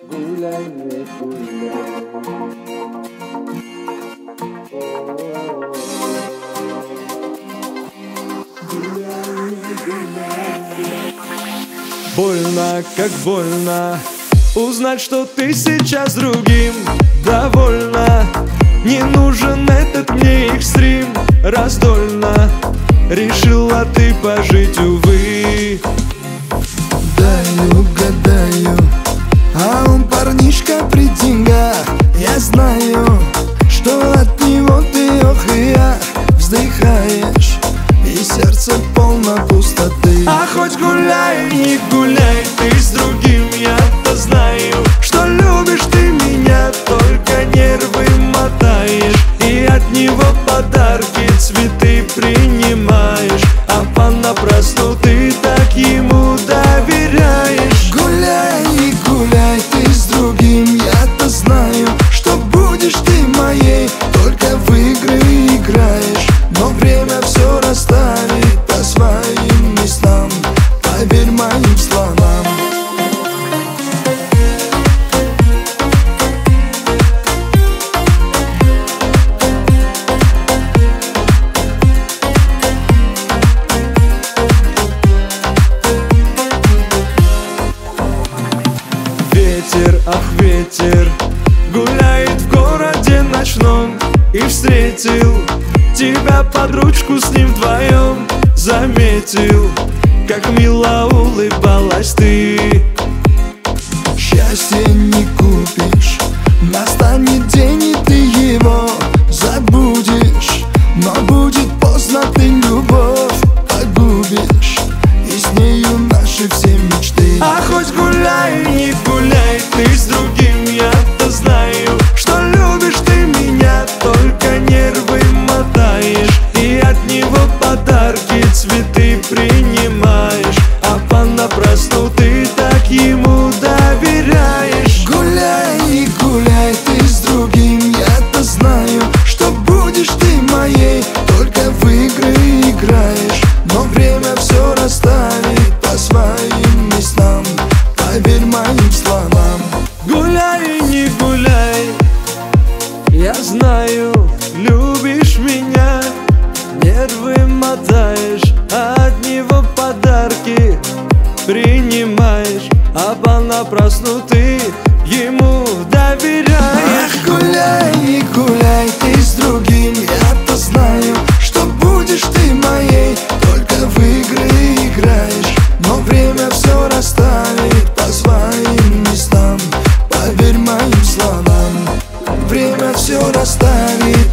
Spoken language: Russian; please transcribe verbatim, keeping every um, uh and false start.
Гуляй, не гуляй. Больно, как больно узнать, что ты сейчас с другим довольна. Не нужен этот мне экстрим. Раздольно решила ты пожить, увы. Гадаю, гадаю, а он парнишка при деньгах. Я знаю, что от него ты ох и ах вздыхаешь, и сердце полно пустоты. А хоть гуляй, не гуляй, ты с другим, я-то знаю, что любишь ты меня, только нервы мотаешь, и от него подарки, цветы принимаешь, а понапрасну ты так ему доверяешь. Гуляй, не гуляй, ты с другим, я-то знаю, что будешь ты моей, только в игры играешь, но время все расставит по своим местам, поверь моим словам. Ветер, ах ветер, гуляет в городе ночном, и встретил тебя под ручку с ним вдвоем. Заметил, как мило улыбалась ты. Счастье не купишь, настанет день, и ты его забудешь, но будет поздно, ты любовь погубишь, и с нею наши все мечты. А хоть гуляй, не гуляй, ты с другим, я-то знаю, что любишь ты меня, только нервы мотаешь, и от него подарки, цветы принимаешь, а понапрасну ты так ему доверяешь. Гуляй, не гуляй, ты с другим, я-то знаю, что будешь ты моей, только в игры играешь, но время все расставит по своим местам, поверь моим словам. Гуляй, не гуляй, я знаю, любишь меня, нервы мотаешь, а от него подарки принимаешь, а понапрасну ты ему доверяешь. Ах, гуляй, не гуляй, ты с другим, я-то знаю, что будешь ты моей, только в игры играешь, но время все расставит по своим местам, поверь моим словам. Время все расставит